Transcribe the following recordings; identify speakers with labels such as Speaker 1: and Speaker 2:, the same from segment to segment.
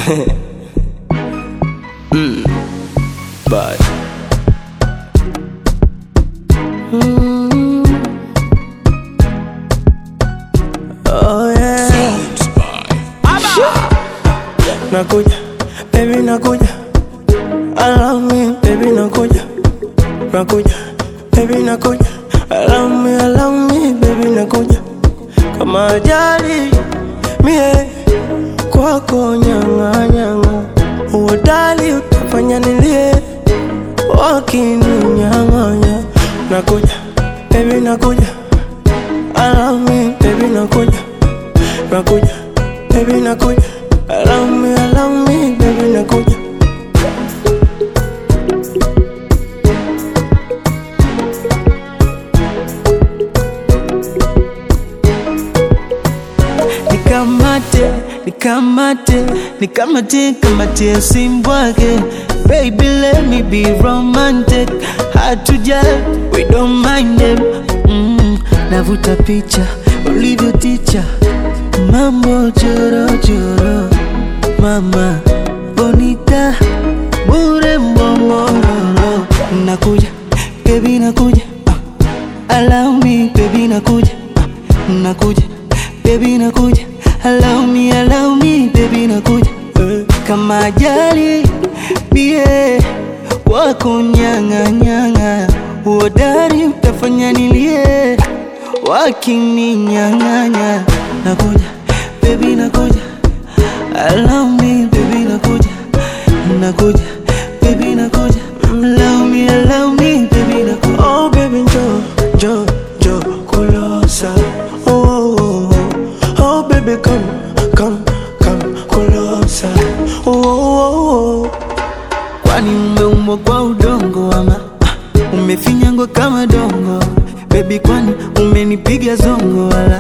Speaker 1: But oh yeah. Nakuja, baby nakuja. Allow me, baby nakuja. Nakuja, baby nakuja. Allow me, baby nakuja. Kama ajali, mie kwako nyanga nyanga. Uodali utafanya nilie, wakini nyanga nyanga. Nakuja, baby nakuja. Allow me, baby nakuja. Nakuja, baby nakuja. Allow me, baby nakuja. Nikamate usimbwage. Baby let me be romantic. Hard to judge, we don't mind them. Navuta picha, ulivyo ticha. Mambo choro choro. Mama, bonita, burembo mororo. Nakuja, baby nakuja. Allow me, baby nakuja. Nakuja, baby nakuja. Allow me, baby nakuja. Kama ajali, mie kwako nyanga nyanga. Uodari utafanya nilie, wakini nyanganya. Nakuja, baby nakuja. Allow me, baby nakuja. Nakuja, baby nakuja. Allow me, baby nakuja. Oh baby jo closer. Oh baby come closer. Oh kwani umeumbwa kwa udongo ama umefinyangwa kama dongo? Baby kwani umenipiga zongo wala?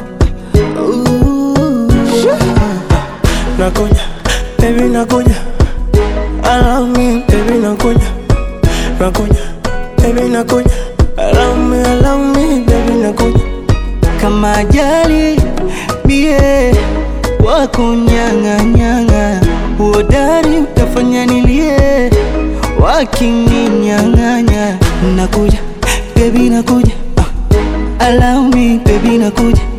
Speaker 1: Nakuja, baby nakuja. Allow me, baby nakuja. Nakuja, baby nakuja. Allow me, baby nakuja. Kama ajali, mie wako nyanga nyanga. Uodari utafanya nilie, wakini nyanganya. Nakuja, baby nakuja. Allow me, baby nakuja.